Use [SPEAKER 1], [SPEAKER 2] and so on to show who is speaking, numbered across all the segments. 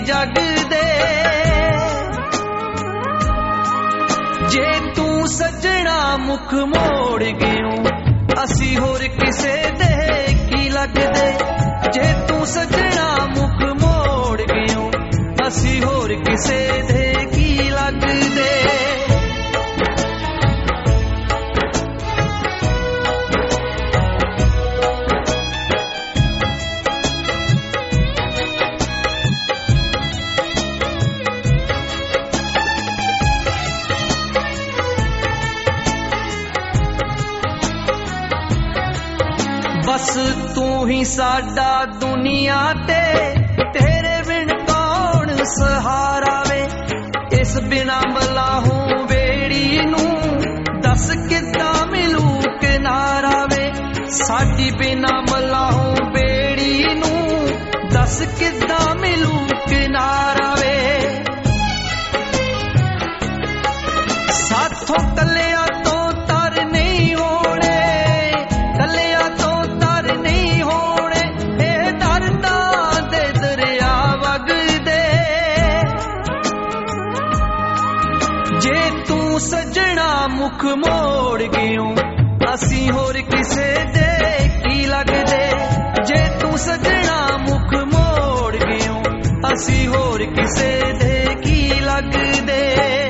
[SPEAKER 1] जग दे जे तू सजना मुख मोड़ गयो असी होर किसे दे की लगदे जे तू सजना मुख मोड़ गयो असी होर किसे दे की लगदे बस तू ही साडा दुनिया ते तेरे बिन कौन सहारा वे इस बिना मलाहूं बेड़ी नू दस किद्दां मिलू किनारा वे साडी बिना मलाहूं बेड़ी नू दस किद्दां मिलू किनारा वे साथों कलिया तो तर नहीं होने कलिया तो सजना मुख मोड़ गयो असी होर किसे दे की लगदे जे तू सजना मुख मोड़ गयो असी होर किसे दे की लगदे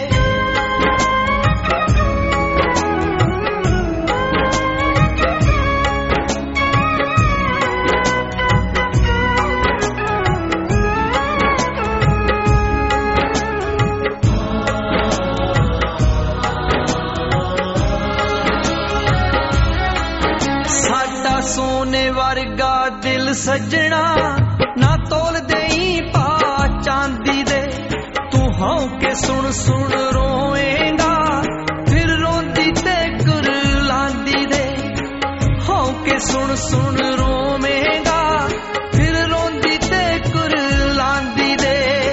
[SPEAKER 1] सोने वर्गा दिल सजना ना तोल देई पा चांदी दे तू हों के सुन सुन रोएगा फिर रोंदी ते कुरलांदी दे हों के सुन सुन रोएगा फिर रोंदी ते कुरलांदी दे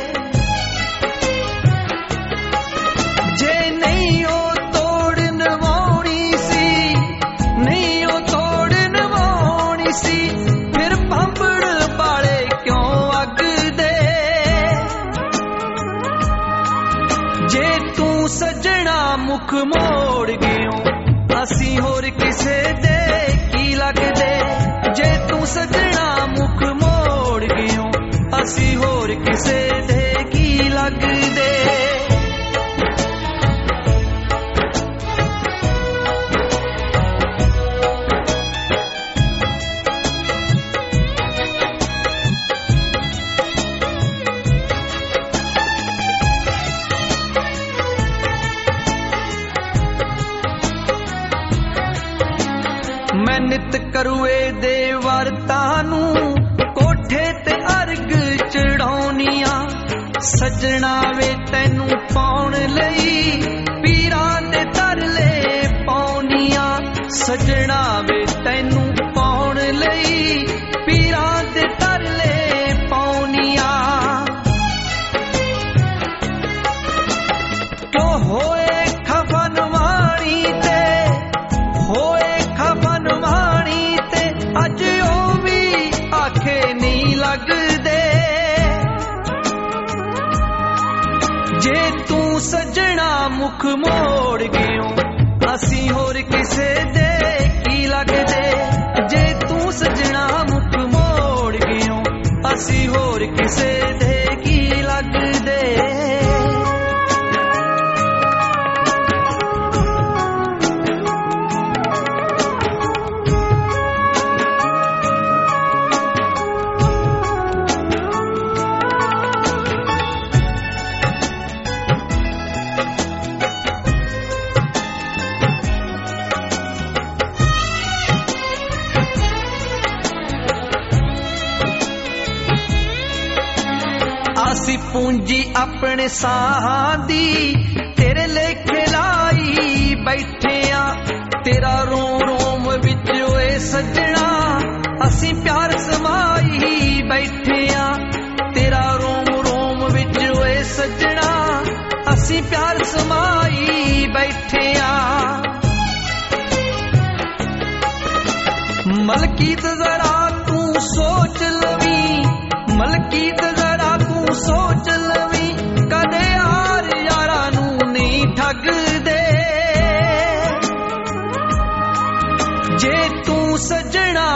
[SPEAKER 1] जे नहीं हो तोड़ नवाउणी सी नहीं हो फिर पंबड़ बाले क्यों अग दे जे तू सजना मुख मोड़ गयो असी होर किसे दे की लगदे जे तू सजना मुख मोड़ गयो असी होर किसे दे की लगदे मैं नित करुए दे वर्तानू कोठे ते अर्ग चढ़ाउनिया सजना वे तैनू पाउण लई पीरां दे तरले पाउनिया सजना वे तैनू पाउण लई पीरां दे तरले पाउनिया क्यों होए खफन वाणी ते होए खफन वाणी ते अज ओ भी आखे नहीं लगदे जे तू सजना मुख मोड़ गयो असी होर किसे दे की लगदे जे तू सजना मुख मोड़ गयो असी होर किसे दे की लगदे आसी पूंजी अपने साहां दी तेरे लेखे लाई बैठे आ तेरा रोम रोम विच ओए सजना असी प्यार समाई बैठे आ तेरा रोम रोम विच ओए सजना असी प्यार समाई बैठे आ मलकीत जरा तू सोच लवी मलकीत जरा तू सोच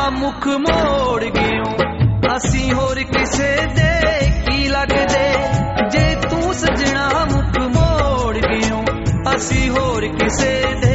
[SPEAKER 1] ਮੁਖ ਮੋੜ ਗਿਓ ਅਸੀਂ ਹੋਰ ਕਿਸੇ ਦੇ ਕੀ ਲੱਗਦੇ ਜੇ ਤੂੰ ਸਜਣਾ ਮੁਖ ਮੋੜ ਗਿਓ ਅਸੀਂ ਹੋਰ ਕਿਸੇ ਦੇ